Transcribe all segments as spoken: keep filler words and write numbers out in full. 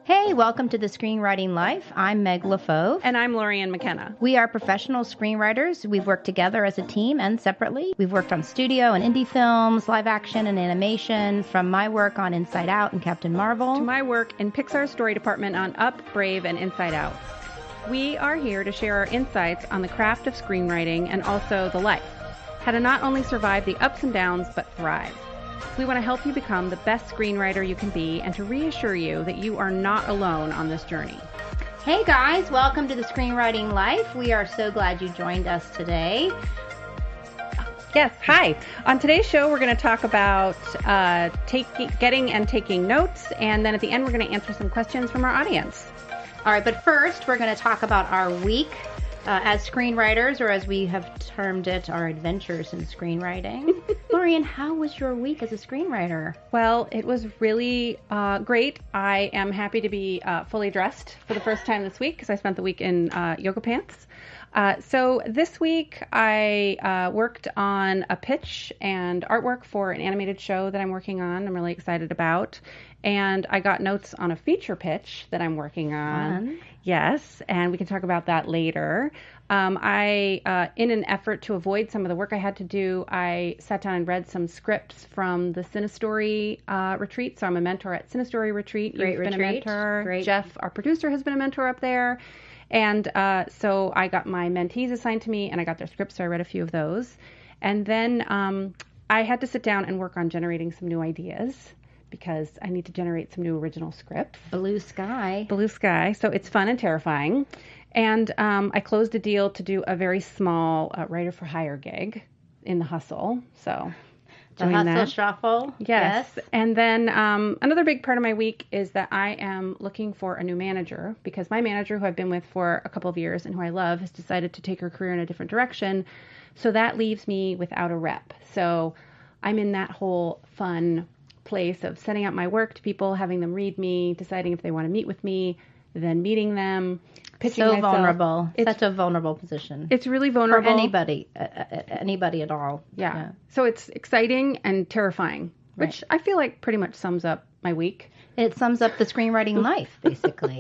Hey, welcome to the Screenwriting Life. I'm Meg LaFauve. And I'm Lorianne McKenna. We are professional screenwriters. We've worked together as a team and separately. We've worked on studio and indie films, live action and animation, from my work on Inside Out and Captain Marvel to my work in Pixar's story department on Up, Brave, and Inside Out. We are here to share our insights on the craft of screenwriting and also the life. How to not only survive the ups and downs, but thrive. We want to help you become the best screenwriter you can be and to reassure you that you are not alone on this journey. Hey guys, welcome to the Screenwriting Life. We are so glad you joined us today. Yes, hi. On today's show, we're going to talk about uh, taking, getting and taking notes, and then at the end, we're going to answer some questions from our audience. All right, but first, we're going to talk about our week uh, as screenwriters, or as we have termed it, our adventures in screenwriting. Lorianne, how was your week as a screenwriter? Well, it was really uh, great. I am happy to be uh, fully dressed for the first time this week because I spent the week in uh, yoga pants. Uh, so this week I uh, worked on a pitch and artwork for an animated show that I'm working on. I'm really excited about. And I got notes on a feature pitch that I'm working on. Fun. Yes, and we can talk about that later. Um, I, uh, in an effort to avoid some of the work I had to do, I sat down and read some scripts from the Cinestory uh, retreat. So I'm a mentor at Cinestory Retreat. Great You've retreat. been a mentor. Great. Jeff, our producer, has been a mentor up there. And uh, so I got my mentees assigned to me, and I got their scripts, so I read a few of those. And then um, I had to sit down and work on generating some new ideas because I need to generate some new original scripts. Blue sky. Blue sky. So it's fun and terrifying. And um, I closed a deal to do a very small uh, writer for hire gig in the hustle. So The hustle that. Shuffle. Yes. yes. And then um, another big part of my week is that I am looking for a new manager because my manager, who I've been with for a couple of years and who I love, has decided to take her career in a different direction. So that leaves me without a rep. So I'm in that whole fun place of setting up my work to people, having them read me, deciding if they want to meet with me, then meeting them, pitching so myself. vulnerable. It's such a vulnerable position. It's really vulnerable. For anybody, uh, anybody at all. Yeah. yeah. So it's exciting and terrifying, right. which I feel like pretty much sums up my week. It sums up the screenwriting life, basically.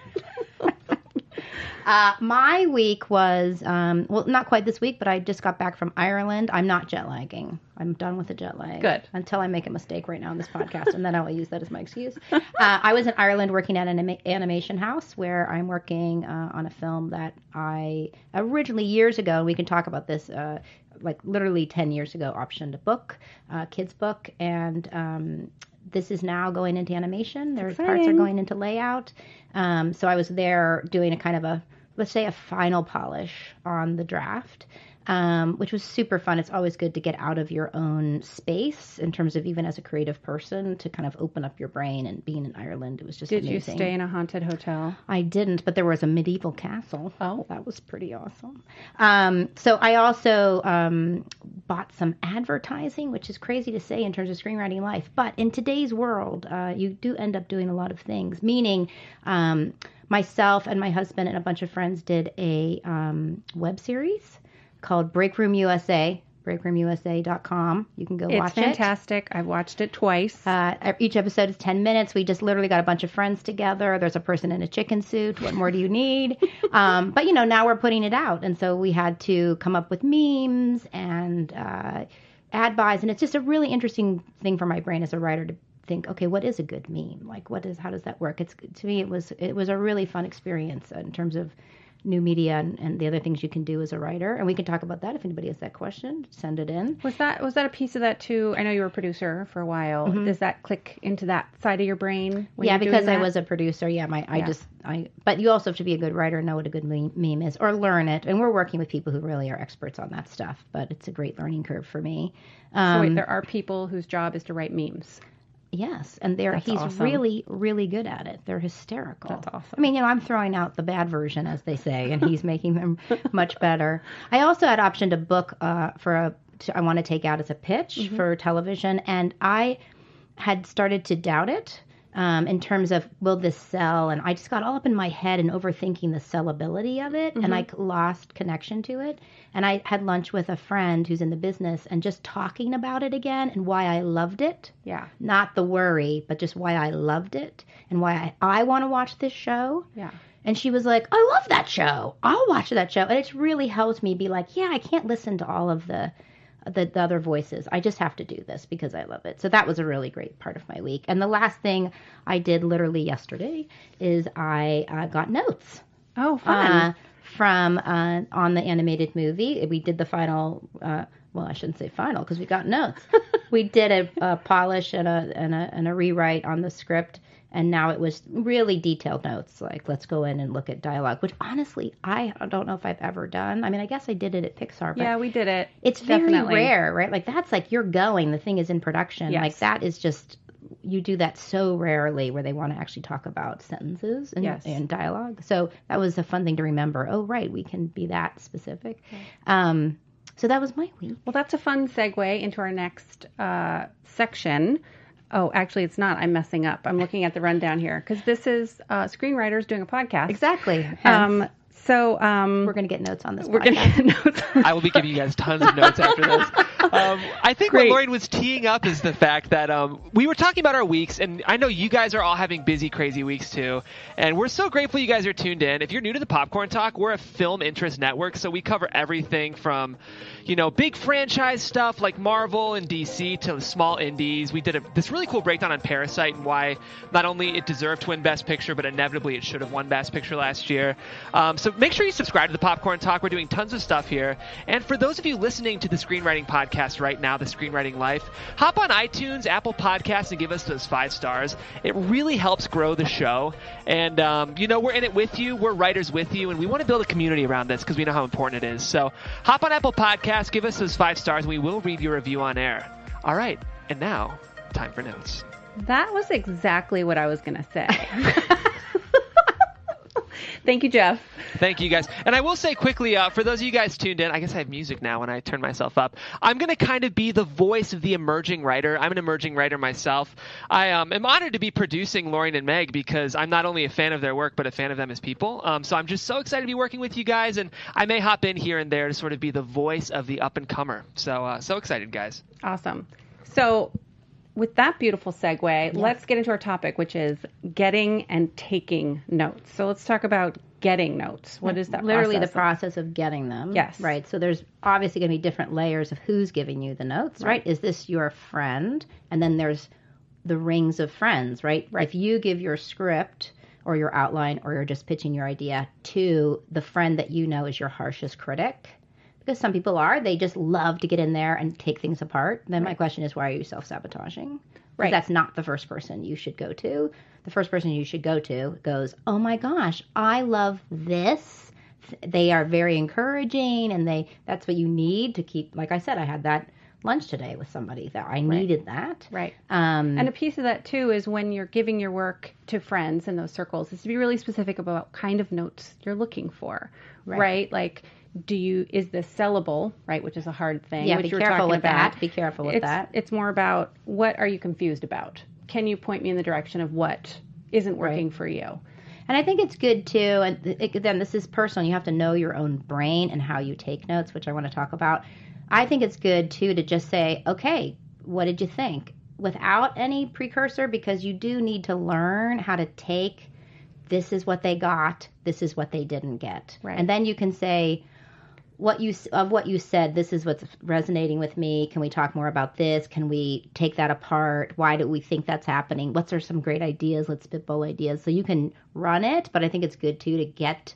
Uh, my week was, um, well, not quite this week, but I just got back from Ireland. I'm not jet lagging. I'm done with the jet lag. Good. Until I make a mistake right now in this podcast, and then I will use that as my excuse. Uh, I was in Ireland working at an anima- animation house where I'm working uh, on a film that I originally, years ago, and we can talk about this, uh, like literally ten years ago, optioned a book, uh, kids book, and um, this is now going into animation. Their parts are going into layout. Um, so I was there doing a kind of a, let's say, a final polish on the draft, um, which was super fun. It's always good to get out of your own space in terms of even as a creative person to kind of open up your brain. And being in Ireland, it was just Did amazing. you stay in a haunted hotel? I didn't, but there was a medieval castle. Oh. That was pretty awesome. Um, so I also um, bought some advertising, which is crazy to say in terms of screenwriting life. But in today's world, uh, you do end up doing a lot of things, meaning um, myself and my husband and a bunch of friends did a um, web series called Break Room U S A, break room u s a dot com. You can go it's watch it. It's fantastic. I've watched it twice. Uh, each episode is ten minutes. We just literally got a bunch of friends together. There's a person in a chicken suit. What more do you need? um, but, you know, now we're putting it out. And so we had to come up with memes and uh, ad buys. And it's just a really interesting thing for my brain as a writer to think, okay, what is a good meme? Like, what is, how does that work? It's, to me, it was, it was a really fun experience in terms of new media and, and the other things you can do as a writer. And we can talk about that. If anybody has that question, send it in. Was that was that a piece of that too? I know you were a producer for a while. Mm-hmm. Does that click into that side of your brain? When yeah, you're because doing I that? was a producer. Yeah, my I Yeah. just I. But you also have to be a good writer and know what a good meme, meme is, or learn it. And we're working with people who really are experts on that stuff. But it's a great learning curve for me. Um, so wait, there are people whose job is to write memes. Yes, and they're That's he's awesome. really, really good at it. They're hysterical. That's awesome. I mean, you know, I'm throwing out the bad version, as they say, and he's making them much better. I also had optioned a book uh, for a to, I want to take out as a pitch mm-hmm. for television, and I had started to doubt it um, in terms of will this sell? And I just got all up in my head and overthinking the sellability of it, mm-hmm. and I lost connection to it. And I had lunch with a friend who's in the business, and just talking about it again and why I loved it. Yeah. Not the worry, but just why I loved it and why I, I want to watch this show. Yeah. And she was like, I love that show. I'll watch that show. And it's really helped me be like, yeah, I can't listen to all of the, the the other voices. I just have to do this because I love it. So that was a really great part of my week. And the last thing I did literally yesterday is I uh, got notes. Oh, fun. Uh, from uh, on the animated movie. We did the final, uh, well, I shouldn't say final because we got notes. We did a, a polish and a, and a and a rewrite on the script. And now it was really detailed notes, like let's go in and look at dialogue, which honestly, I don't know if I've ever done. I mean, I guess I did it at Pixar. But yeah, we did it. It's Definitely. very rare, right? Like that's like you're going, the thing is in production. Yes. Like that is just, you do that so rarely where they want to actually talk about sentences and, yes. and dialogue. So that was a fun thing to remember. Oh, right, we can be that specific. Okay. Um, so that was my week. Well, that's a fun segue into our next uh, section. Oh, actually, it's not. I'm messing up. I'm looking at the rundown here because this is uh, screenwriters doing a podcast. Exactly. Um, so um, we're going to get notes on this. We're going to get notes. I will be giving you guys tons of notes after this. Um, I think Great. what Lauren was teeing up is the fact that um, we were talking about our weeks, and I know you guys are all having busy, crazy weeks too. And we're so grateful you guys are tuned in. If you're new to the Popcorn Talk, we're a film interest network, so we cover everything from, you know, big franchise stuff like Marvel and D C to small indies. We did a, this really cool breakdown on Parasite and why not only it deserved to win Best Picture, but inevitably it should have won Best Picture last year. Um, so make sure you subscribe to the Popcorn Talk. We're doing tons of stuff here. And for those of you listening to the Screenwriting Podcast right now, the Screenwriting Life, hop on iTunes, Apple Podcasts, and give us those five stars. It really helps grow the show. And, um, you know, we're in it with you. We're writers with you. And we want to build a community around this because we know how important it is. So hop on Apple Podcasts, give us those five stars, and we will read your review on air. All right. And now, time for notes. That was exactly what I was going to say. Thank you, Jeff. Thank you, guys. And I will say quickly, uh, for those of you guys tuned in, I guess I have music now when I turn myself up. I'm going to kind of be the voice of the emerging writer. I'm an emerging writer myself. I um, am honored to be producing Lauren and Meg because I'm not only a fan of their work, but a fan of them as people. Um, so I'm just so excited to be working with you guys, and I may hop in here and there to sort of be the voice of the up-and-comer. So, uh, so excited, guys. Awesome. So with that beautiful segue, yes. Let's get into our topic, which is getting and taking notes. So let's talk about getting notes. What is that Literally process? the process of getting them. Yes. Right. So there's obviously going to be different layers of who's giving you the notes, right? right? Is this your friend? And then there's the rings of friends, right? Right. If you give your script or your outline or you're just pitching your idea to the friend that you know is your harshest critic, because some people are, they just love to get in there and take things apart. Then right. my question is, why are you self-sabotaging? Right. That's not the first person you should go to. The first person you should go to goes, oh my gosh, I love this. They are very encouraging, and they that's what you need to keep. Like I said, I had that lunch today with somebody that I needed right. that. Right. Um, and a piece of that, too, is when you're giving your work to friends in those circles, is to be really specific about what kind of notes you're looking for, right? right? Like, do you, is this sellable, right, which is a hard thing. Yeah, which be you were careful with about. that. Be careful with it's, that. It's more about, what are you confused about? Can you point me in the direction of what isn't working right. for you? And I think it's good, too, and again, this is personal. You have to know your own brain and how you take notes, which I want to talk about. I think it's good, too, to just say, okay, what did you think? Without any precursor, because you do need to learn how to take, this is what they got, this is what they didn't get. Right. And then you can say, what you of what you said, this is what's resonating with me. Can we talk more about this? Can we take that apart? Why do we think that's happening? What's are some great ideas? Let's spitball ideas. So you can run it, but I think it's good, too, to get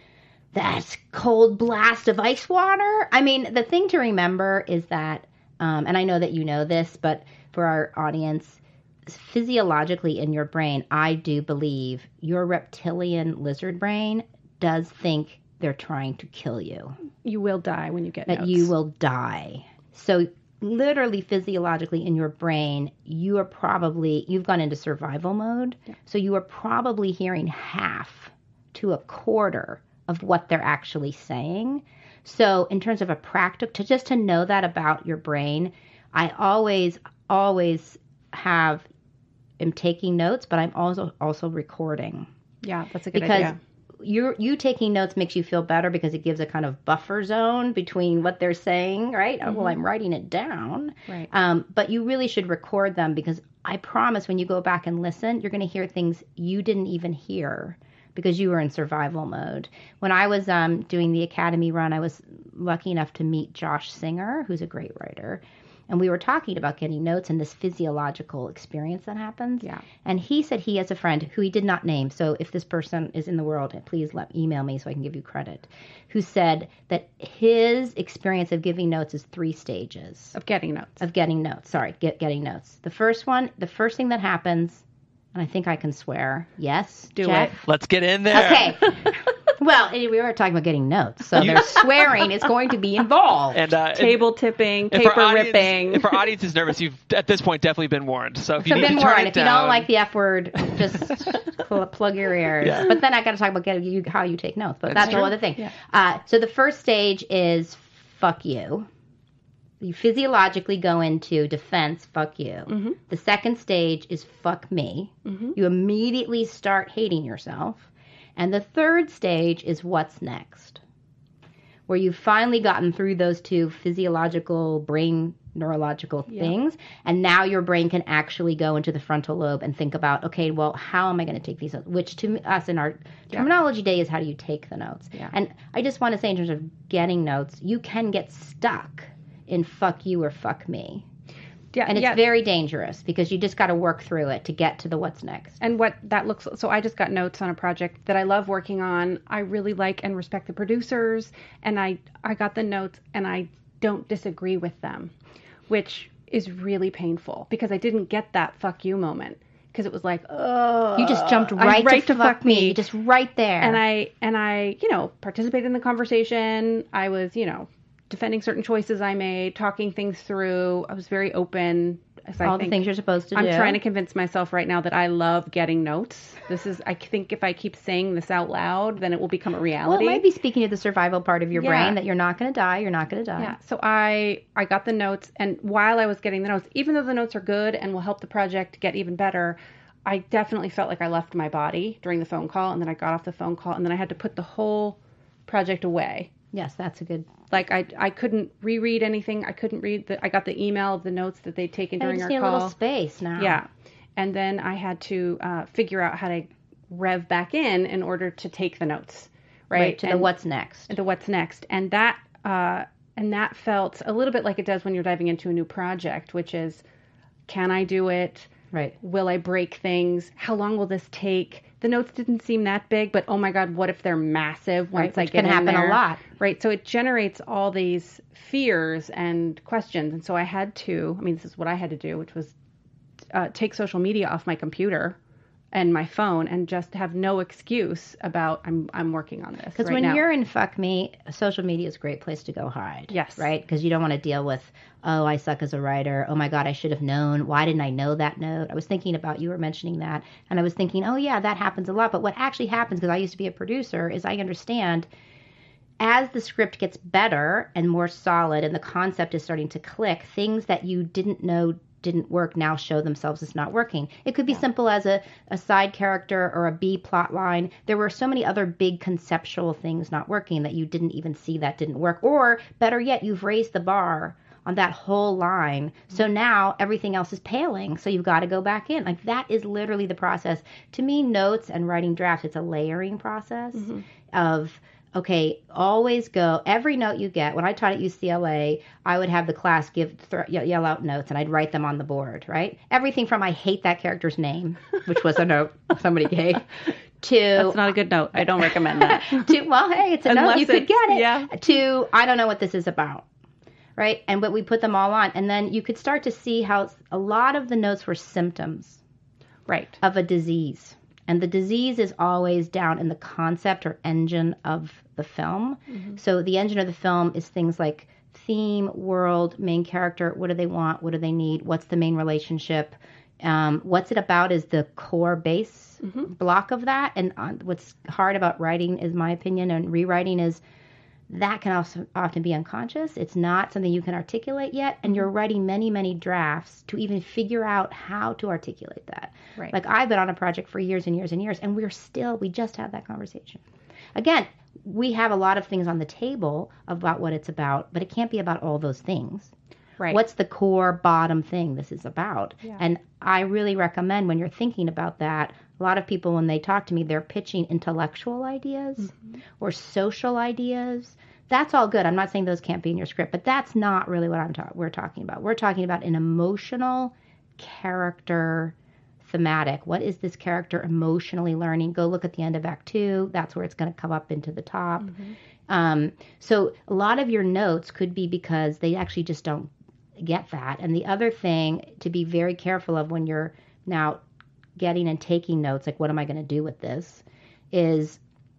that cold blast of ice water. I mean, the thing to remember is that, um, and I know that you know this, but for our audience, physiologically in your brain, I do believe your reptilian lizard brain does think they're trying to kill you. You will die when you get That notes. you will die. So literally, physiologically in your brain, you are probably, you've gone into survival mode. Yeah. So you are probably hearing half to a quarter of what they're actually saying. So in terms of a practical, to just to know that about your brain, I always, always have am taking notes, but I'm also also recording. Yeah, that's a good because idea. you you taking notes makes you feel better because it gives a kind of buffer zone between what they're saying, right? Mm-hmm. Well, I'm writing it down. Right. Um, but you really should record them because I promise when you go back and listen, you're going to hear things you didn't even hear because you were in survival mode. When I was um, doing the Academy run, I was lucky enough to meet Josh Singer, who's a great writer. And we were talking about getting notes and this physiological experience that happens. Yeah. And he said he has a friend who he did not name. So if this person is in the world, please let email me so I can give you credit. Who said that his experience of giving notes is three stages Of getting notes. of getting notes. Sorry, get, getting notes. The first one, the first thing that happens, and I think I can swear. Yes, Do Jeff? it. Let's get in there. Okay. Well, we were talking about getting notes, so there's swearing is going to be involved. And uh, Table tipping, if paper our audience, ripping. If our audience is nervous, you've at this point definitely been warned. So if you So need been to turn warned. it If you down, don't like the F word, just pl- plug your ears. Yeah. But then I got to talk about getting you, how you take notes. But That's that's, a whole true. other thing. Yeah. Uh, so the first stage is fuck you. You physiologically go into defense, fuck you. Mm-hmm. The second stage is fuck me. Mm-hmm. You immediately start hating yourself. And the third stage is what's next, where you've finally gotten through those two physiological, brain, neurological Yeah. things. And now your brain can actually go into the frontal lobe and think about, okay, well, how am I going to take these notes? Which to us in our Yeah. terminology day is how do you take the notes? Yeah. And I just want to say in terms of getting notes, you can get stuck in fuck you or fuck me. Yeah, And it's yeah. very dangerous because you just got to work through it to get to the what's next. And what that looks so I just got notes on a project that I love working on. I really like and respect the producers, and I I got the notes and I don't disagree with them, which is really painful because I didn't get that fuck you moment because it was like, oh, You just jumped right, right to, fuck me. Just right there. and I and I, you know, participated in the conversation. I was, you know, defending certain choices I made, talking things through. I was very open. As I all the think things you're supposed to I'm do. trying to convince myself right now that I love getting notes. This is, I think if I keep saying this out loud, then it will become a Well, reality. it might be speaking to the survival part of your Yeah. brain that you're not going to die. You're not going to die. Yeah. So I, I got the notes, and while I was getting the notes, even though the notes are good and will help the project get even better, I definitely felt like I left my body during the phone call, and then I got off the phone call, and then I had to put the whole project away. Yes, that's a good. Like I, I couldn't reread anything. I couldn't read the. I got the email of the notes that they'd taken I during just our need call. a little space now. Yeah. And then I had to uh, figure out how to rev back in in order to take the notes, right? Right, to the and, what's next. and to what's next. And that uh, and that felt a little bit like it does when you're diving into a new project, which is, can I do it? Right. Will I break things? How long will this take? The notes didn't seem that big, but oh my God, what if they're massive once Right, I which get can in happen a there? lot. Right. So it generates all these fears and questions. And so I had to, I mean, this is what I had to do, which was uh, take social media off my computer and my phone and just have no excuse about I'm I'm working on this. Because right when now. you're in fuck me, social media is a great place to go hide. Yes. Right? Because you don't want to deal with, oh, I suck as a writer. Oh my God, I should have known. Why didn't I know that note? I was thinking about, you were mentioning that. And I was thinking, oh yeah, that happens a lot. But what actually happens, because I used to be a producer, is I understand as the script gets better and more solid and the concept is starting to click, things that you didn't know didn't work now show themselves as not working. It could be simple as a, a side character or a B plot line. There were so many other big conceptual things not working that you didn't even see that didn't work. Or better yet, you've raised the bar on that whole line. So now everything else is paling. So you've got to go back in. Like that is literally the process. To me, notes and writing drafts, it's a layering process Mm-hmm. of, okay, always go. Every note you get, when I taught at U C L A, I would have the class give th- yell out notes, and I'd write them on the board, right? Everything from I hate that character's name, which was a note somebody gave, to That's not a good note. I don't recommend that. to well, hey, it's a Unless note you could it's- get it. yeah. To I don't know what this is about, right? And but we put them all on, and then you could start to see how a lot of the notes were symptoms Right. of a disease. And the disease is always down in the concept or engine of the film. Mm-hmm. So the engine of the film is things like theme, world, main character, what do they want, what do they need, what's the main relationship, um, what's it about is the core base Mm-hmm. block of that. And uh, what's hard about writing, is my opinion, and rewriting is that can also often be unconscious. It's not something you can articulate yet, and you're writing many, many drafts to even figure out how to articulate that. Right. Like I've been on a project for years and years and years, and we're still, we just had that conversation. Again, we have a lot of things on the table about what it's about, but it can't be about all those things. Right. What's the core bottom thing this is about? Yeah. And I really recommend when you're thinking about that, a lot of people, when they talk to me, they're pitching intellectual ideas mm-hmm. or social ideas. That's all good. I'm not saying those can't be in your script, but that's not really what I'm ta- we're talking about. We're talking about an emotional character thematic. What is this character emotionally learning? Go look at the end of Act Two. That's where it's going to come up into the top. Mm-hmm. Um, so a lot of your notes could be because they actually just don't get that. And the other thing to be very careful of when you're now getting and taking notes, like what am I going to do with this, is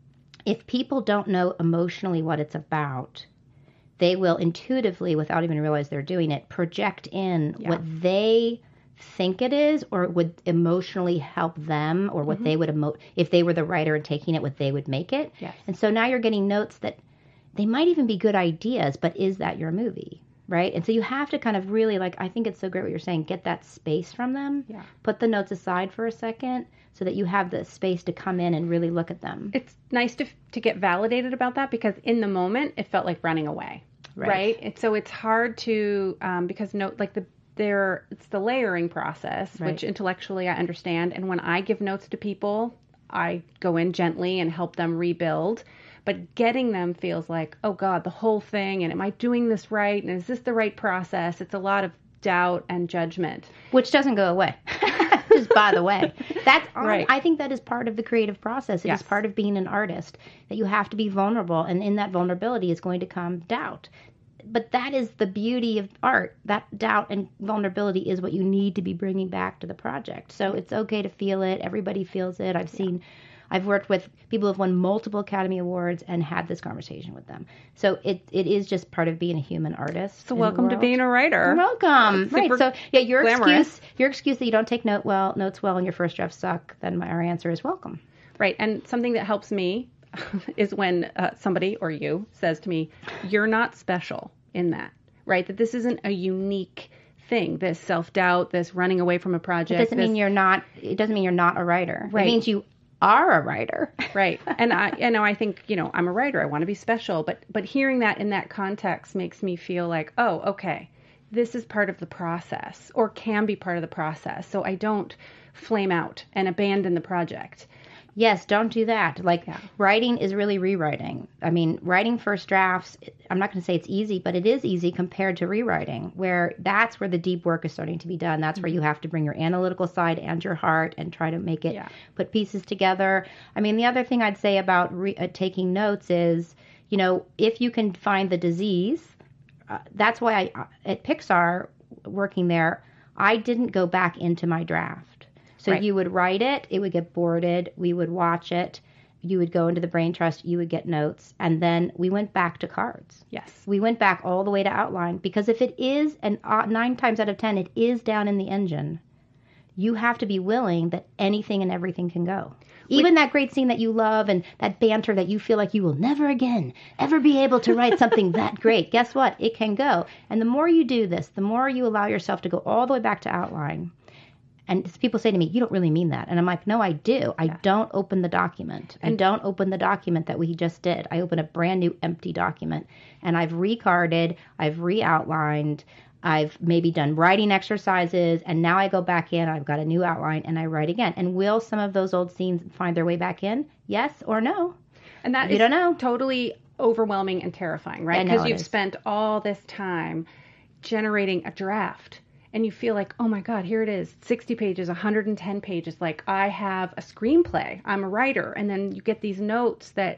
if people don't know emotionally what it's about, they will intuitively, without even realize they're doing it, project in yeah. what they think it is or would emotionally help them, or what mm-hmm. they would emo- if they were the writer and taking it, what they would make it. Yes. And so now you're getting notes that they might even be good ideas, but is that your movie? Right? And so you have to kind of really, like, I think it's so great what you're saying, get that space from them, yeah. put the notes aside for a second so that you have the space to come in and really look at them. It's nice to to get validated about that, because in the moment it felt like running away, right? right? And so it's hard to, um, because note, like the there, it's the layering process, right. which intellectually I understand. And when I give notes to people, I go in gently and help them rebuild. But getting them feels like, oh God, the whole thing, and am I doing this right? And is this the right process? It's a lot of doubt and judgment. Which doesn't go away. Just by the way. That's right. I think that is part of the creative process. It yes. is part of being an artist, that you have to be vulnerable. And in that vulnerability is going to come doubt. But that is the beauty of art. That doubt and vulnerability is what you need to be bringing back to the project. So it's okay to feel it. Everybody feels it. I've seen... Yeah. I've worked with people who have won multiple Academy Awards and had this conversation with them. So it it is just part of being a human artist. So welcome to being a writer. You're welcome. Right. So yeah, your glamorous. excuse your excuse that you don't take note well notes well and your first drafts suck, then my, our answer is welcome. Right. And something that helps me is when uh, somebody or you says to me, "You're not special in that." Right? That this isn't a unique thing, this self-doubt, this running away from a project. It doesn't this... mean you're not it doesn't mean you're not a writer. Right. It means you are a writer. Right. And I, you know, I think, you know, I'm a writer. I want to be special. But, but hearing that in that context makes me feel like, oh, okay, this is part of the process, or can be part of the process. So I don't flame out and abandon the project. Yes, don't do that. Like, yeah. writing is really rewriting. I mean, writing first drafts, I'm not going to say it's easy, but it is easy compared to rewriting, where that's where the deep work is starting to be done. That's mm-hmm. where you have to bring your analytical side and your heart and try to make it, yeah. put pieces together. I mean, the other thing I'd say about re- uh, taking notes is, you know, if you can find the disease, uh, that's why I, at Pixar, working there, I didn't go back into my draft. So right. you would write it, it would get boarded, we would watch it, you would go into the brain trust, you would get notes, and then we went back to cards. Yes. We went back all the way to outline, because if it is, and uh, nine times out of ten, it is down in the engine, you have to be willing that anything and everything can go. Even we, that great scene that you love and that banter that you feel like you will never again ever be able to write something that great, guess what? It can go. And the more you do this, the more you allow yourself to go all the way back to outline. And people say to me, you don't really mean that. And I'm like, no, I do. I yeah. don't open the document. And don't open the document that we just did. I open a brand new empty document. And I've recarded, I've re-outlined, I've maybe done writing exercises, and now I go back in, I've got a new outline, and I write again. And will some of those old scenes find their way back in? Yes or no? And that you is don't know. Totally overwhelming and terrifying, right? Because you've is. spent all this time generating a draft. And you feel like, oh my God, here it is, sixty pages, one hundred ten pages. Like, I have a screenplay. I'm a writer. And then you get these notes that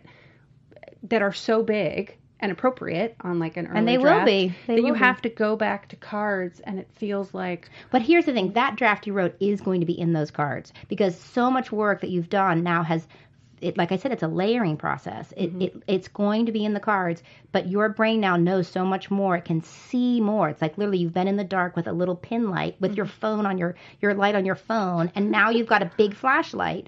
that are so big and appropriate on like an early and they draft will be. They that will you be. have to go back to cards, and it feels like... But here's the thing. That draft you wrote is going to be in those cards, because so much work that you've done now has... It, like I said, it's a layering process. It, mm-hmm. it It's going to be in the cards, but your brain now knows so much more. It can see more. It's like literally you've been in the dark with a little pin light with mm-hmm. your phone on your, your light on your phone, and now you've got a big flashlight.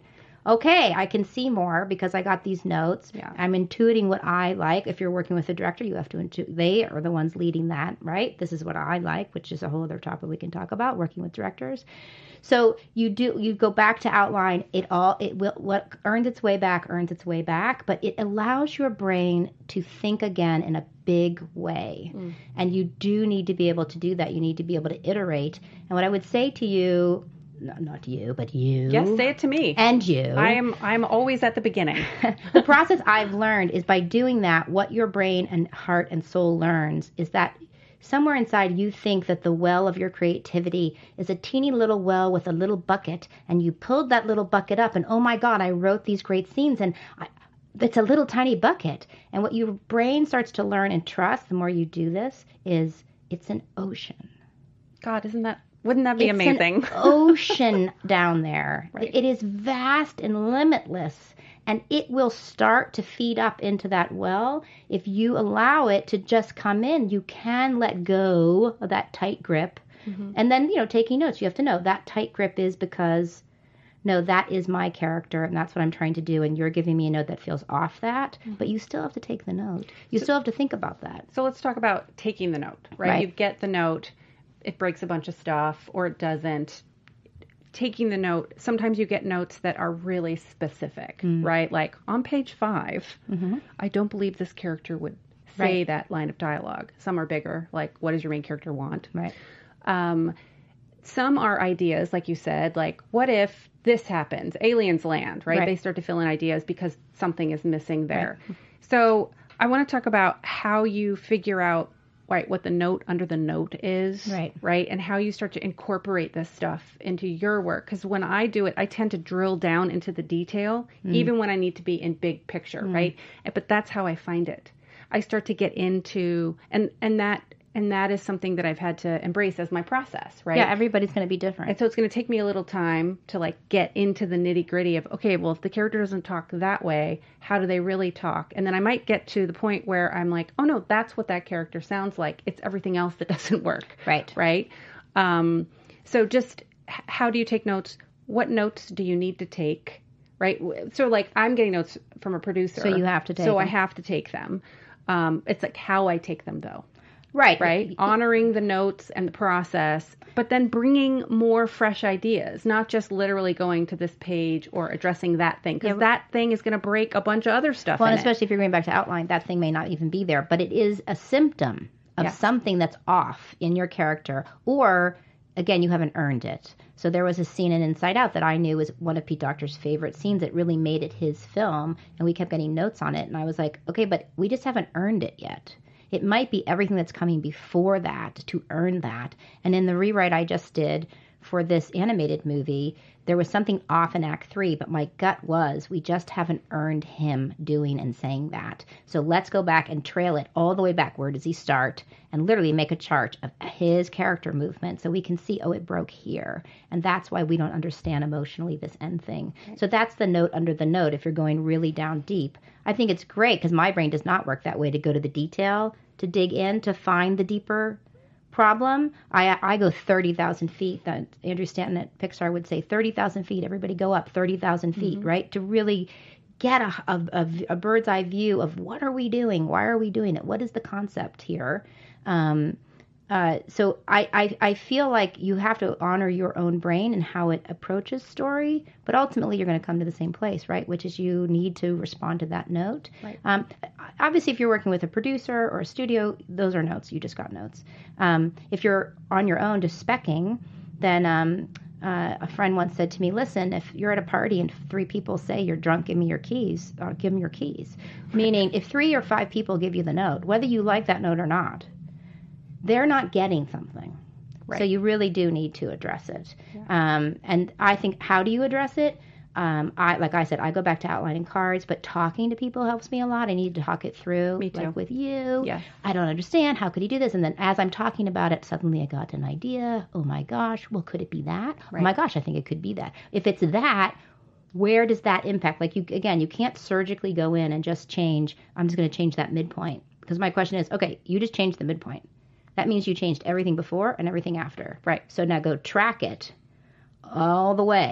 okay, I can see more because I got these notes. Yeah. I'm intuiting what I like. If you're working with a director, you have to intuit. They are the ones leading that, right? This is what I like, which is a whole other topic we can talk about, working with directors. So you do, you go back to outline. It all, it will, what earns its way back, earns its way back, but it allows your brain to think again in a big way. Mm. And you do need to be able to do that. You need to be able to iterate. And what I would say to you, no, not you, but you. Yes, say it to me. And you. I am, I'm always at the beginning. The process I've learned is by doing that, what your brain and heart and soul learns is that somewhere inside you think that the well of your creativity is a teeny little well with a little bucket, and you pulled that little bucket up, and oh my God, I wrote these great scenes, and I, it's a little tiny bucket. And what your brain starts to learn and trust the more you do this is it's an ocean. God, isn't that, wouldn't that be it's amazing? An ocean down there. Right. It is vast and limitless. And it will start to feed up into that well. If you allow it to just come in, you can let go of that tight grip. Mm-hmm. And then, you know, taking notes, you have to know that tight grip is because, no, that is my character, and that's what I'm trying to do, and you're giving me a note that feels off that, mm-hmm. but you still have to take the note. You so, still have to think about that. So let's talk about taking the note, right? right? You get the note, it breaks a bunch of stuff, or it doesn't. Taking the note, sometimes you get notes that are really specific, mm. right? Like on page five, mm-hmm. I don't believe this character would say right. that line of dialogue. Some are bigger, like what does your main character want? Right. Um, some are ideas, like you said, like what if this happens? Aliens land, right? right? They start to fill in ideas because something is missing there. Right. So I want to talk about how you figure out right, what the note under the note is, right, right, and how you start to incorporate this stuff into your work. Because when I do it, I tend to drill down into the detail, mm. even when I need to be in big picture, mm. right? But that's how I find it. I start to get into, and and that and that is something that I've had to embrace as my process, right? Yeah, everybody's going to be different. And so it's going to take me a little time to like get into the nitty gritty of, okay, well, if the character doesn't talk that way, how do they really talk? And then I might get to the point where I'm like, oh no, that's what that character sounds like. It's everything else that doesn't work. Right. Right. Um, so just h- how do you take notes? What notes do you need to take? Right. So like I'm getting notes from a producer. So you have to take So them. I have to take them. Um, it's like how I take them though. Right. Right. Honoring the notes and the process, but then bringing more fresh ideas, not just literally going to this page or addressing that thing, because yeah, that thing is going to break a bunch of other stuff. Well, in and especially it. if you're going back to outline, that thing may not even be there, but it is a symptom of yes. something that's off in your character, or again, you haven't earned it. So there was a scene in Inside Out that I knew was one of Pete Docter's favorite scenes that really made it his film, and we kept getting notes on it, and I was like, okay, but we just haven't earned it yet. It might be everything that's coming before that to earn that. And in the rewrite I just did for this animated movie, there was something off in Act Three, but my gut was we just haven't earned him doing and saying that. So let's go back and trail it all the way back. Where does he start? And literally make a chart of his character movement so we can see, oh, it broke here. And that's why we don't understand emotionally this end thing. So that's the note under the note if you're going really down deep. I think it's great because my brain does not work that way to go to the detail, to dig in, to find the deeper problem. I I go thirty thousand feet. That Andrew Stanton at Pixar would say thirty thousand feet. Everybody go up thirty thousand feet, mm-hmm. right? To really get a, a, a, a bird's eye view of what are we doing? Why are we doing it? What is the concept here? Um, uh, so I, I, I feel like you have to honor your own brain and how it approaches story, but ultimately you're going to come to the same place, right? Which is you need to respond to that note. Right. Um, obviously, if you're working with a producer or a studio, those are notes. You just got notes. Um, if you're on your own just specking, then um, uh, a friend once said to me, listen, if you're at a party and three people say you're drunk, give me your keys, or give them your keys. Meaning if three or five people give you the note, whether you like that note or not, they're not getting something. Right. So you really do need to address it. Yeah. Um, and I think, how do you address it? Um, I, like I said, I go back to outlining cards, but talking to people helps me a lot. I need to talk it through. Me too. Like with you. Yeah. I don't understand. How could he do this? And then as I'm talking about it, suddenly I got an idea. Oh my gosh. Well, could it be that? Right. Oh my gosh, I think it could be that. If it's that, where does that impact? Like you, again, you can't surgically go in and just change. I'm just going to change that midpoint. Because my question is, okay, you just changed the midpoint. That means you changed everything before and everything after. Right. So now go track it all the way.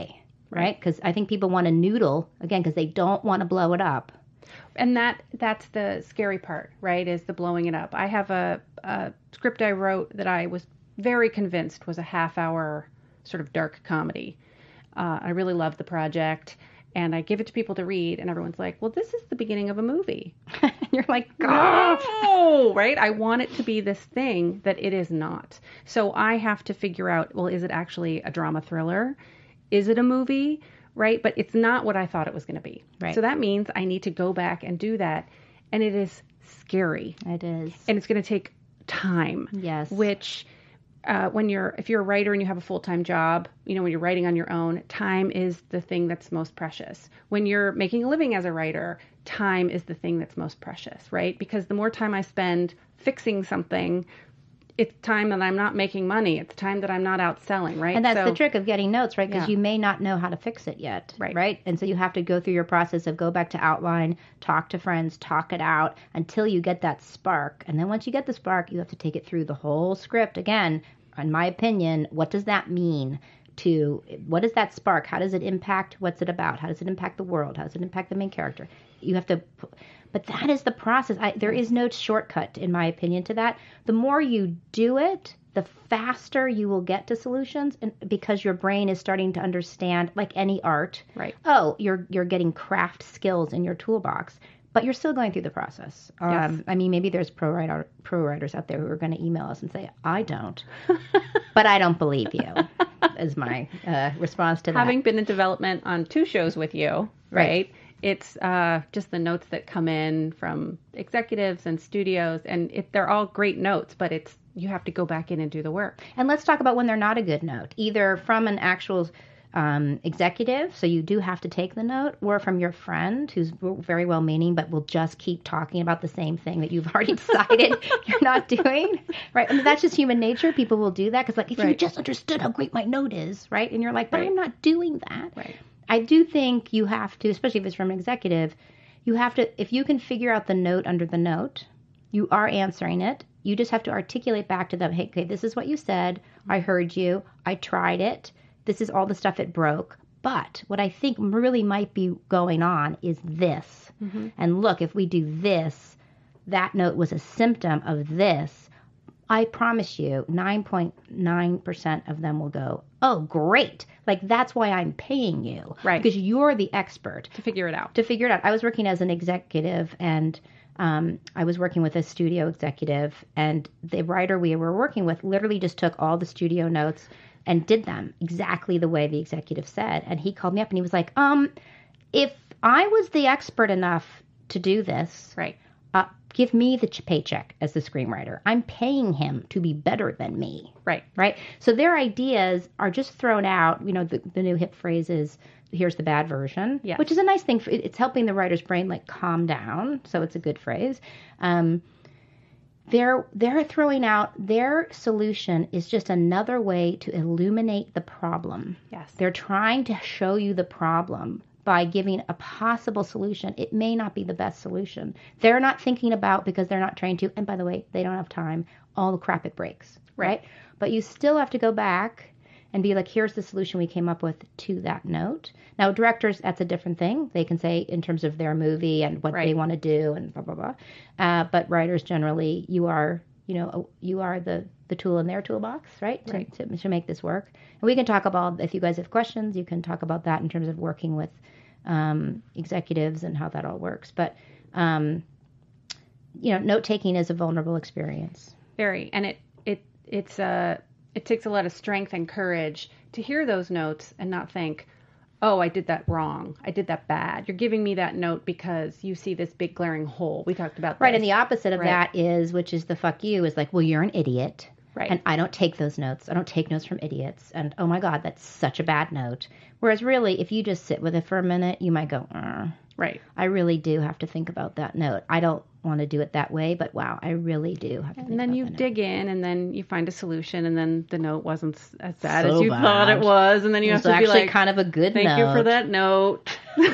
right? Because I think people want to noodle, again, because they don't want to blow it up. And that that's the scary part, right, is the blowing it up. I have a, a script I wrote that I was very convinced was a half-hour sort of dark comedy. Uh, I really loved the project, and I give it to people to read, and everyone's like, well, this is the beginning of a movie. And you're like, God. No, right? I want it to be this thing that it is not. So I have to figure out, well, is it actually a drama thriller? Is it a movie? Right? But it's not what I thought it was going to be. Right. So that means I need to go back and do that. And it is scary. It is. And it's going to take time. Yes. Which, uh, when you're, if you're a writer and you have a full-time job, you know, when you're writing on your own, time is the thing that's most precious. When you're making a living as a writer, time is the thing that's most precious, right? Because the more time I spend fixing something, it's time that I'm not making money. It's time that I'm not out selling, right? And that's so, the trick of getting notes, right? Because Yeah. you may not know how to fix it yet, Right. right? And so you have to go through your process of go back to outline, talk to friends, talk it out until you get that spark. And then once you get the spark, you have to take it through the whole script. Again, in my opinion, what does that mean? To what is that spark? How does it impact? What's it about? How does it impact the world? How does it impact the main character? You have to, but that is the process. I, there is no shortcut, in my opinion, to that. The more you do it, the faster you will get to solutions, and because your brain is starting to understand, like any art. Right. Oh, you're you're getting craft skills in your toolbox, but you're still going through the process. Um, Yes. I mean, maybe there's pro writer pro writers out there who are going to email us and say, "I don't," but I don't believe you. Is my uh, response to that. Having been in development on two shows with you, right? Right. It's uh, just the notes that come in from executives and studios, and it, they're all great notes, but it's you have to go back in and do the work. And let's talk about when they're not a good note, either from an actual um, executive, so you do have to take the note, or from your friend who's very well-meaning but will just keep talking about the same thing that you've already decided you're not doing, right? I mean, that's just human nature. People will do that because, like, if you Right. just understood how great my note is, right? And you're like, but Right. I'm not doing that. Right. I do think you have to, especially if it's from an executive, you have to, if you can figure out the note under the note, you are answering it. You just have to articulate back to them, hey, okay, this is what you said. I heard you. I tried it. This is all the stuff it broke. But what I think really might be going on is this. Mm-hmm. And look, if we do this, that note was a symptom of this. I promise you, nine point nine percent of them will go, oh, great. Like, that's why I'm paying you. Right. Because you're the expert To figure it out. to figure it out. I was working as an executive, and um, I was working with a studio executive, and the writer we were working with literally just took all the studio notes and did them exactly the way the executive said. And he called me up and he was like, um, if I was the expert enough to do this, Right. uh, give me the ch- paycheck as the screenwriter. I'm paying him to be better than me. Right. Right? So their ideas are just thrown out. You know, the, the new hip phrase is, here's the bad version, Yes. which is a nice thing. For, it's helping the writer's brain, like, calm down. So it's a good phrase. Um, they're, they're throwing out, their solution is just another way to illuminate the problem. Yes. They're trying to show you the problem by giving a possible solution. It may not be the best solution. They're not thinking about, because they're not trained to, and by the way, they don't have time, all the crap it breaks, right? Right. But you still have to go back and be like, here's the solution we came up with to that note. Now, directors, that's a different thing. They can say in terms of their movie and what Right. they want to do and blah, blah, blah. Uh, but writers, generally, you are, you know, you are the, the tool in their toolbox, right? To, Right. to, to make this work. And we can talk about, if you guys have questions, you can talk about that in terms of working with um, executives and how that all works. But, um, you know, note-taking is a vulnerable experience. Very. And it, it, it's, uh, it takes a lot of strength and courage to hear those notes and not think, oh, I did that wrong. I did that bad. You're giving me that note because you see this big glaring hole. We talked about Right, this. and the opposite of Right. that is, which is the fuck you, is like, well, you're an idiot. Right. And I don't take those notes. I don't take notes from idiots. And, oh, my God, that's such a bad note. Whereas, really, if you just sit with it for a minute, you might go, uh, Right. I really do have to think about that note. I don't want to do it that way, but, wow, I really do have to think And then about you that note. dig in, and then you find a solution, and then the note wasn't s- as bad as So you thought bad. it was, and then you It have was to be actually like, kind of a good thank note. you for that note.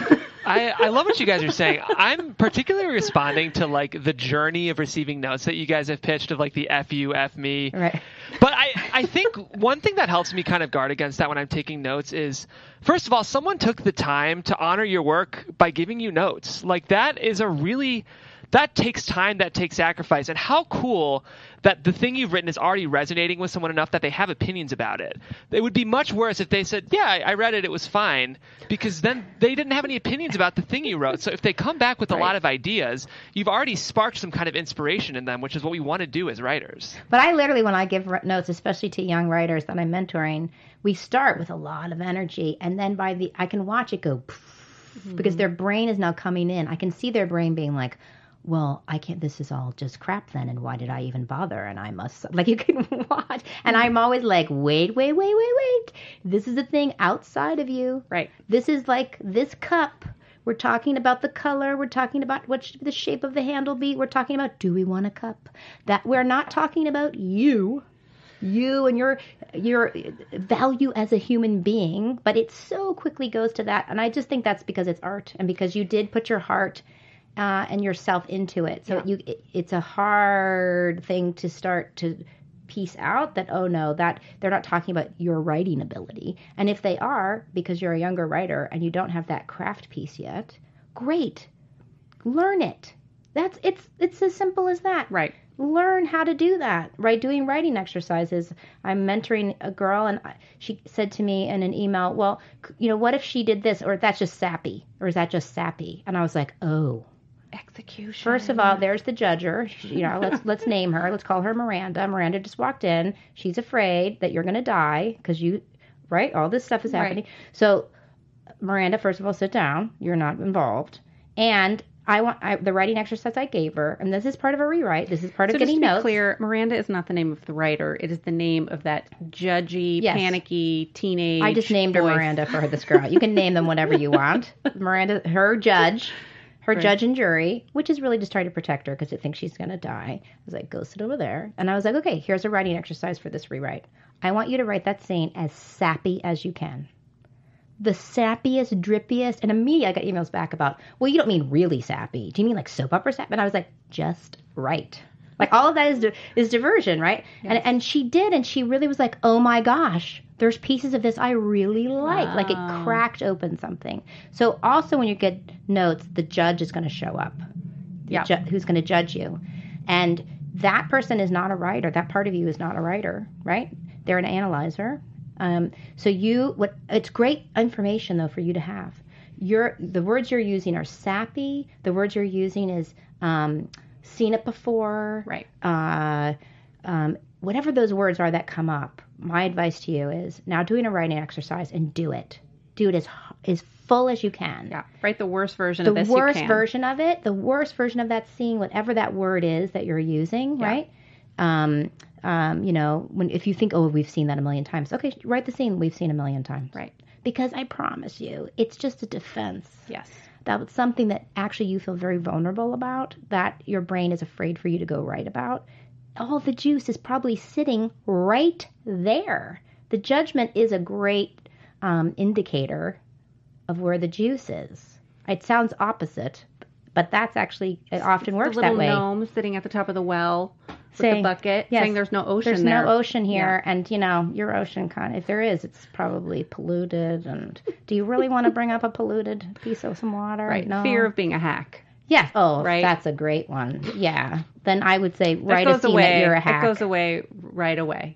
I, I love what you guys are saying. I'm particularly responding to like the journey of receiving notes that you guys have pitched of like the F you, F me. Right. But I, I think one thing that helps me kind of guard against that when I'm taking notes is, first of all, someone took the time to honor your work by giving you notes. Like that is a really, that takes time, that takes sacrifice. And how cool that the thing you've written is already resonating with someone enough that they have opinions about it. It would be much worse if they said, yeah, I, I read it, it was fine, because then they didn't have any opinions about the thing you wrote. So if they come back with a Right. lot of ideas, you've already sparked some kind of inspiration in them, which is what we want to do as writers. But I literally, when I give r- notes, especially to young writers that I'm mentoring, we start with a lot of energy, and then by the, I can watch it go, poof, Mm-hmm. because their brain is now coming in. I can see their brain being like, well, I can't, this is all just crap then, and why did I even bother? And I must, like, you can watch. And I'm always like, wait, wait, wait, wait, wait. This is a thing outside of you. Right. This is like this cup. We're talking about the color. We're talking about what should the shape of the handle be. We're talking about, do we want a cup? That we're not talking about you, you and your your value as a human being. But it so quickly goes to that, and I just think that's because it's art, and because you did put your heart uh, and yourself into it. So Yeah. you, it, it's a hard thing to start to piece out that, oh no, that they're not talking about your writing ability. And if they are, because you're a younger writer and you don't have that craft piece yet, great. Learn it. That's it's it's as simple as that. Right. Learn how to do that, right? Doing writing exercises. I'm mentoring a girl, and I- she said to me in an email, well, c- you know, what if she did this, or that's just sappy, or is that just sappy? And I was like, oh. Execution. First of all, there's the judger. You know, let's let's name her. Let's call her Miranda. Miranda just walked in. She's afraid that you're going to die because you, right? All this stuff is Right. happening. So, Miranda, first of all, sit down. You're not involved. And I want I, the writing exercise I gave her, and this is part of a rewrite. This is part So of just getting to be notes. clear, Miranda is not the name of the writer. It is the name of that judgy, Yes. panicky teenage. I just named her boy. Miranda for this girl. You can name them whatever you want. Miranda, her judge, her Right. judge and jury, which is really just trying to protect her because it thinks she's going to die. I was like, go sit over there. And I was like, okay, here's a writing exercise for this rewrite. I want you to write that scene as sappy as you can. The sappiest, drippiest. And immediately I got emails back about, well, you don't mean really sappy. Do you mean like soap opera sappy? And I was like, just right. Like all of that is di- is diversion, right? Yes. And and she did, and she really was like, oh my gosh, there's pieces of this I really like. Like it Wow. cracked open something. So also when you get notes, the judge is going to show up. The Yeah. ju- who's going to judge you. And that person is not a writer. That part of you is not a writer, right? They're an analyzer. Um, so you, what it's great information though for you to have. Your the words you're using are sappy. The words you're using is um, seen it before. Right. Uh, um, whatever those words are that come up. My advice to you is now doing a writing exercise and do it. Do it as as full as you can. Yeah. Write the worst version The of this worst you can. version of it, the worst version of that scene, whatever that word is that you're using, Yeah. right? Um, um, you know, when if you think, oh, we've seen that a million times, okay, write the scene we've seen a million times, Right. Because I promise you, it's just a defense. Yes. That's something that actually you feel very vulnerable about, that your brain is afraid for you to go write about. All the juice is probably sitting right there. The judgment is a great um, indicator of where the juice is. It sounds opposite, but that's actually, it often works the little that way. gnome sitting at the top of the well with Saying- the bucket, yes, saying there's no ocean There's there. no ocean here, and you know your ocean kind. If there is, it's probably polluted. And do you really want to bring up a polluted piece of some water? Right. No. Fear of being a hack. Yes. Oh, Right. that's a great one. Yeah. Then I would say That write a goes scene away. that you're a hack. It goes away right away.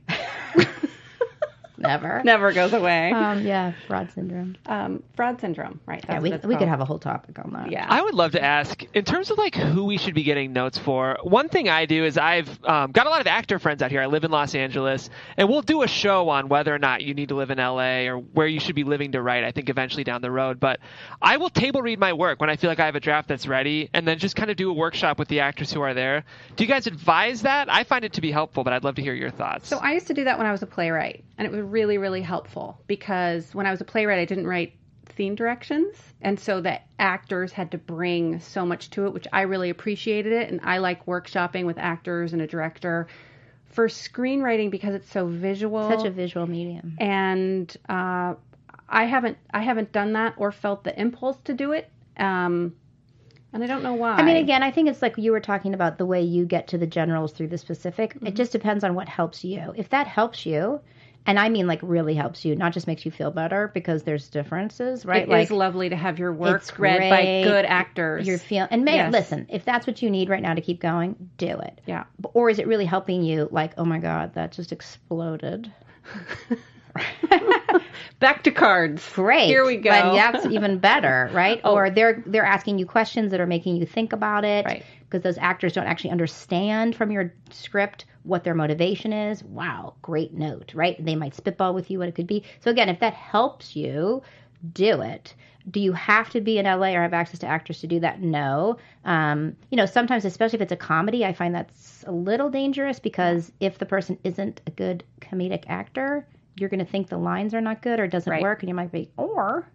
Never. Never goes away. Um, yeah, fraud syndrome. Um, fraud syndrome. Right. That's Yeah, we what it's we could called. have a whole topic on that. Yeah. I would love to ask, in terms of like who we should be getting notes for, one thing I do is I've um, got a lot of actor friends out here. I live in Los Angeles, and we'll do a show on whether or not you need to live in L A or where you should be living to write, I think eventually down the road. But I will table read my work when I feel like I have a draft that's ready, and then just kind of do a workshop with the actors who are there. Do you guys advise that? I find it to be helpful, but I'd love to hear your thoughts. So I used to do that when I was a playwright, and it was really, really helpful because when I was a playwright, I didn't write scene directions, and so the actors had to bring so much to it, which I really appreciated it, and I like workshopping with actors and a director. For screenwriting, because it's so visual, Such a visual medium. and uh, I haven't I haven't done that or felt the impulse to do it Um, and I don't know why. I mean, again, I think it's like you were talking about the way you get to the generals through the specific. Mm-hmm. It just depends on what helps you. If that helps you, and I mean like really helps you, not just makes you feel better because there's differences, right? It like, is lovely to have your work it's read great. by good actors. You're feel and may Yes. listen, if that's what you need right now to keep going, do it. Yeah. Or is it really helping you? Like, oh my God, that just exploded. Back to cards. Great. Here we go. But that's even better, right? Oh. Or they're they're asking you questions that are making you think about it. Right. Because those actors don't actually understand from your script what their motivation is. Wow, great note, right? They might spitball with you what it could be. So again, if that helps you, do it. Do you have to be in L A or have access to actors to do that? No. Um, you know, sometimes, especially if it's a comedy, I find that's a little dangerous because if the person isn't a good comedic actor, you're going to think the lines are not good or it doesn't Right. work, and you might be, or...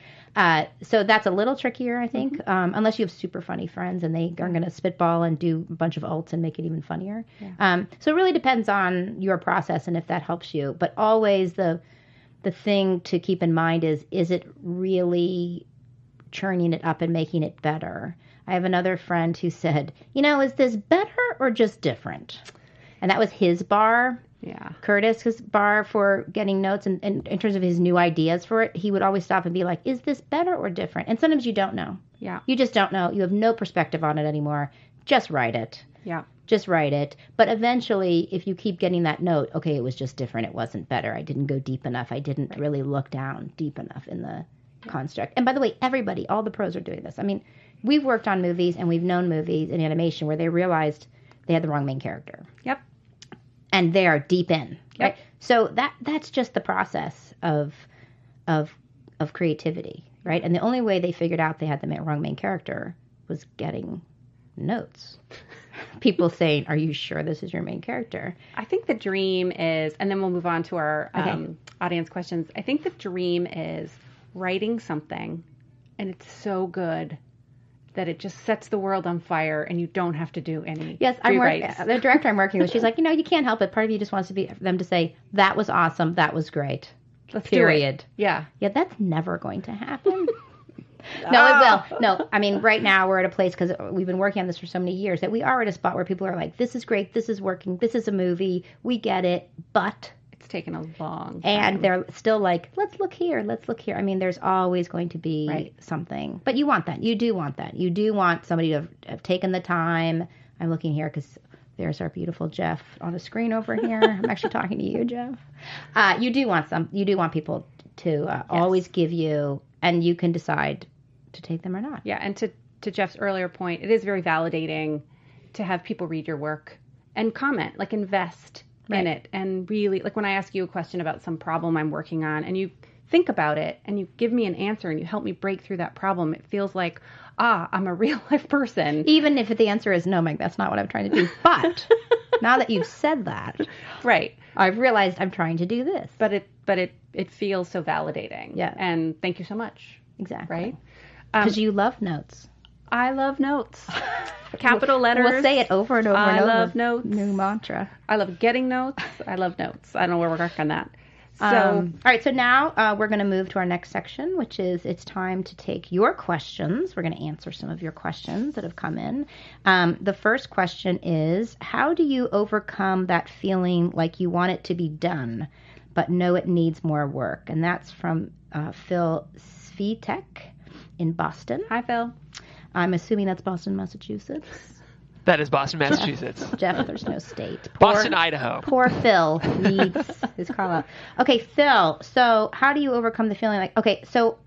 Uh, so that's a little trickier, I think, Mm-hmm. um, unless you have super funny friends and they are going to spitball and do a bunch of ults and make it even funnier. Yeah. Um, so it really depends on your process and if that helps you. But always the the thing to keep in mind is, is it really churning it up and making it better? I have another friend who said, you know, is this better or just different? And that was his bar. Yeah. Curtis's bar for getting notes, and, and in terms of his new ideas for it, he would always stop and be like, is this better or different? And sometimes you don't know. Yeah. You just don't know. You have no perspective on it anymore. Just write it. Yeah. Just write it. But eventually, if you keep getting that note, okay, it was just different. It wasn't better. I didn't go deep enough. I didn't Right. really look down deep enough in the construct. And by the way, everybody, all the pros are doing this. I mean, we've worked on movies and we've known movies in animation where they realized they had the wrong main character. Yep. And they are deep in, right? Yep. So that that's just the process of of of creativity, right? And the only way they figured out they had the ma- wrong main character was getting notes. People saying, "Are you sure this is your main character?" I think the dream is, and then we'll move on to our Okay. um, audience questions. I think the dream is writing something, and it's so good that it just sets the world on fire, and you don't have to do any Yes, I'm work- rewrites. the director I'm working with. She's like, you know, you can't help it. Part of you just wants to be them to say that was awesome, that was great. Let's do it. Period. Yeah. Yeah, that's never going to happen. No, it will. No, I mean, right now we're at a place, because we've been working on this for so many years, that we are at a spot where people are like, this is great, this is working, this is a movie, we get it, but... It's taken a long time. And they're still like, let's look here, let's look here. I mean, there's always going to be Right. something. But you want that. You do want that. You do want somebody to have, have taken the time. I'm looking here because there's our beautiful Jeff on the screen over here. I'm actually talking to you, Jeff. Uh, you do want some. You do want people to uh, always give you, and you can decide to take them or not. Yeah, and to, to Jeff's earlier point, it is very validating to have people read your work and comment, like invest Right. in it. And really, like when I ask you a question about some problem I'm working on and you think about it and you give me an answer and you help me break through that problem, it feels like, ah, I'm a real life person. Even if the answer is no, Meg, that's not what I'm trying to do. But now that you've said that, Right. I've realized I'm trying to do this. But it but it, it feels so validating. Yeah. And thank you so much. Exactly. Right? Um, Because you love notes. I love notes. Capital letters. We'll say it over and over I and over. love notes. New mantra. I love getting notes. I love notes. I don't know where we're working on that. So, Um, all right, so now uh, we're going to move to our next section, which is it's time to take your questions. We're going to answer some of your questions that have come in. Um, the first question is, how do you overcome that feeling like you want it to be done, but know it needs more work? And that's from uh, Phil Svitek in Boston. hi, Phil. I'm assuming that's Boston, Massachusetts. That is Boston, Massachusetts. Jeff, there's no state. Boston, Poor- Idaho. Poor Phil needs his call out. Okay, Phil, so how do you overcome the feeling like, okay, so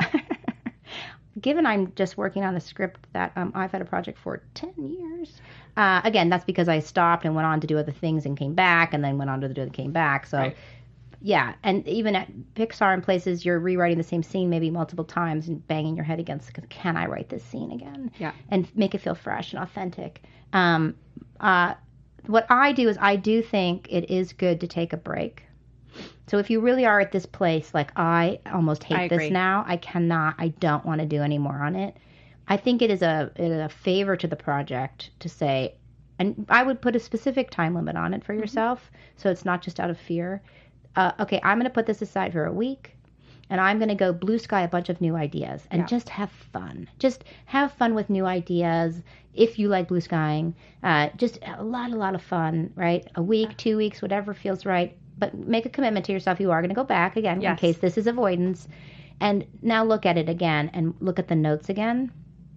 given I'm just working on a script that um, I've had a project for ten years, uh, again, that's because I stopped and went on to do other things and came back and then went on to do and came back. So, Right. yeah, and even at Pixar and places, you're rewriting the same scene maybe multiple times and banging your head against, can I write this scene again? Yeah. And make it feel fresh and authentic. Um, uh, what I do is I do think it is good to take a break. So if you really are at this place, like I almost hate I this agree. now, I cannot, I don't want to do any more on it. I think it is a, it is a favor to the project to say, and I would put a specific time limit on it for yourself, so it's not just out of fear. Uh, okay, I'm going to put this aside for a week, and I'm going to go blue sky a bunch of new ideas and Yeah. just have fun. Just have fun with new ideas. If you like blue skying, uh, just a lot, a lot of fun, right? A week, two weeks, whatever feels right. But make a commitment to yourself. You are going to go back again Yes. in case this is avoidance. And now look at it again and look at the notes again.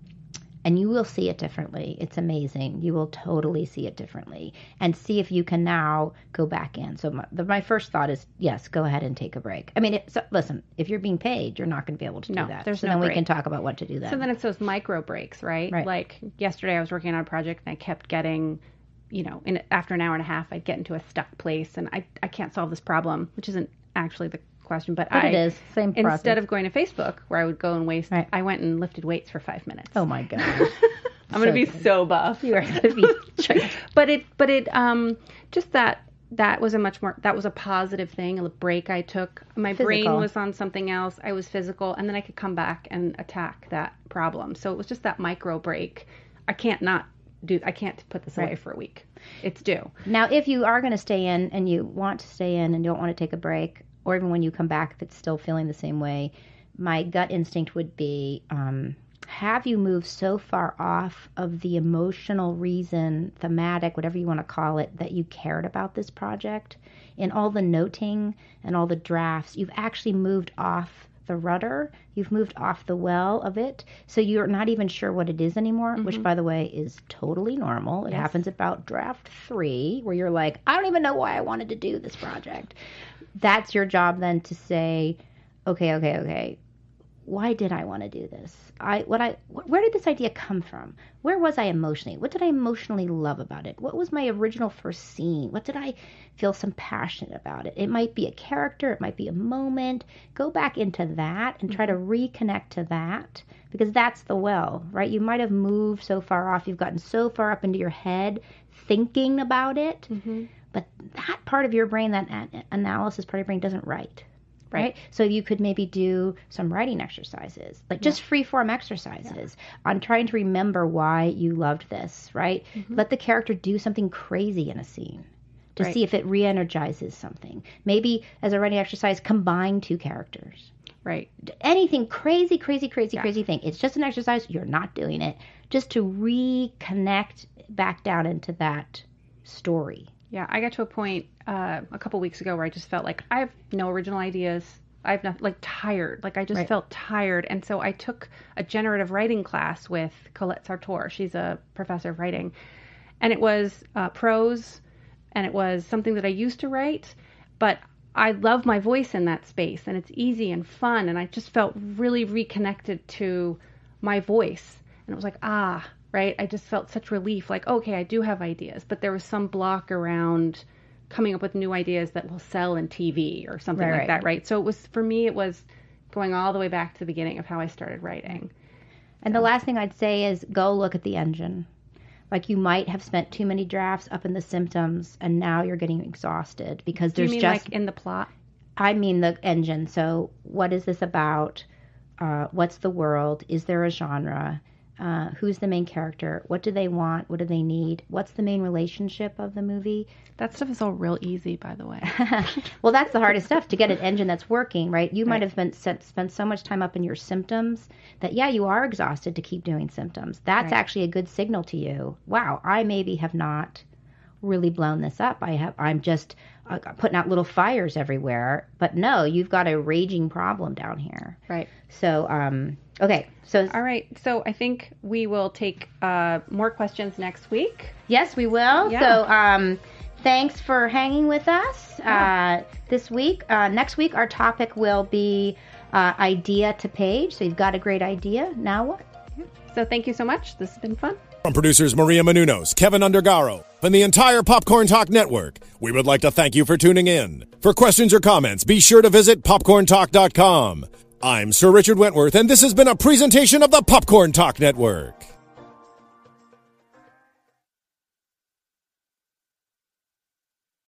And you will see it differently. It's amazing. You will totally see it differently. And see if you can now go back in. So my, the, my first thought is, yes, go ahead and take a break. I mean, it, so, listen, if you're being paid, you're not going to be able to No, do that. there's so no then break. we can talk about what to do then. So then it's those micro breaks, right? Right. Like yesterday I was working on a project and I kept getting, you know, in after an hour and a half, I'd get into a stuck place and I, I can't solve this problem, which isn't actually the question, but, but I, it is. Same process. instead of going to Facebook where I would go and waste, Right. I went and lifted weights for five minutes. Oh, my God. I'm going to be good. so buff. You are going to be But it, but it, um, just that, that was a much more, that was a positive thing, a break I took. My brain Physical. was on something else. I was physical, and then I could come back and attack that problem. So it was just that micro break. I can't not do, I can't put this away Right. for a week. It's due. Now, if you are going to stay in and you want to stay in and don't want to take a break, or even when you come back, if it's still feeling the same way, my gut instinct would be, um, have you moved so far off of the emotional reason, thematic, whatever you want to call it, that you cared about this project? In all the noting and all the drafts, you've actually moved off the rudder. You've moved off the well of it. So you're not even sure what it is anymore, mm-hmm. which, by the way, is totally normal. It yes. happens about draft three, where you're like, I don't even know why I wanted to do this project. That's your job then to say, okay, okay, okay. Why did I want to do this? I what I where did this idea come from? Where was I emotionally? What did I emotionally love about it? What was my original first scene? What did I feel some passion about it? It might be a character, it might be a moment. Go back into that and try to reconnect to that, because that's the well, right? You might have moved so far off, you've gotten so far up into your head thinking about it, Mm-hmm. but that part of your brain, that a- analysis part of your brain doesn't write. Right. right? So you could maybe do some writing exercises, like just yeah. free form exercises yeah. on trying to remember why you loved this, right? Mm-hmm. Let the character do something crazy in a scene to right. see if it re-energizes something. Maybe as a writing exercise, combine two characters. Right. Anything crazy, crazy, crazy, yeah. crazy thing. It's just an exercise. You're not doing it. Just to reconnect back down into that story. Yeah, I got to a point uh, a couple weeks ago where I just felt like I have no original ideas. I have not like tired. Like I just right. felt tired, and so I took a generative writing class with Colette Sartor. She's a professor of writing, and it was uh, prose, and it was something that I used to write, but I love my voice in that space, and it's easy and fun, and I just felt really reconnected to my voice, and it was like ah. Right? I just felt such relief, like, okay, I do have ideas, but there was some block around coming up with new ideas that will sell in T V or something right, like right. that, right? So it was, for me, it was going all the way back to the beginning of how I started writing. And so. The last thing I'd say is go look at the engine. Like you might have spent too many drafts up in the symptoms, and now you're getting exhausted because do there's you mean just... like in the plot? I mean the engine. So what is this about? Uh, what's the world? Is there a genre? Uh, who's the main character? What do they want? What do they need? What's the main relationship of the movie? That stuff is all real easy, by the way. Well, that's the hardest stuff, to get an engine that's working, right? You right. might have been spent, spent so much time up in your symptoms that, yeah, you are exhausted to keep doing symptoms. That's right. actually a good signal to you. Wow, I maybe have not really blown this up. I have. I'm just uh, putting out little fires everywhere. But no, you've got a raging problem down here. Right. So, um, okay. So, all right. So I think we will take uh, more questions next week. Yes, we will. Yeah. So, um, thanks for hanging with us yeah. uh, this week. Uh, next week, our topic will be uh, idea to page. So you've got a great idea. Now what? So thank you so much. This has been fun. From producers Maria Menounos, Kevin Undergaro, and the entire Popcorn Talk Network, we would like to thank you for tuning in. For questions or comments, be sure to visit popcorn talk dot com. I'm Sir Richard Wentworth, and this has been a presentation of the Popcorn Talk Network.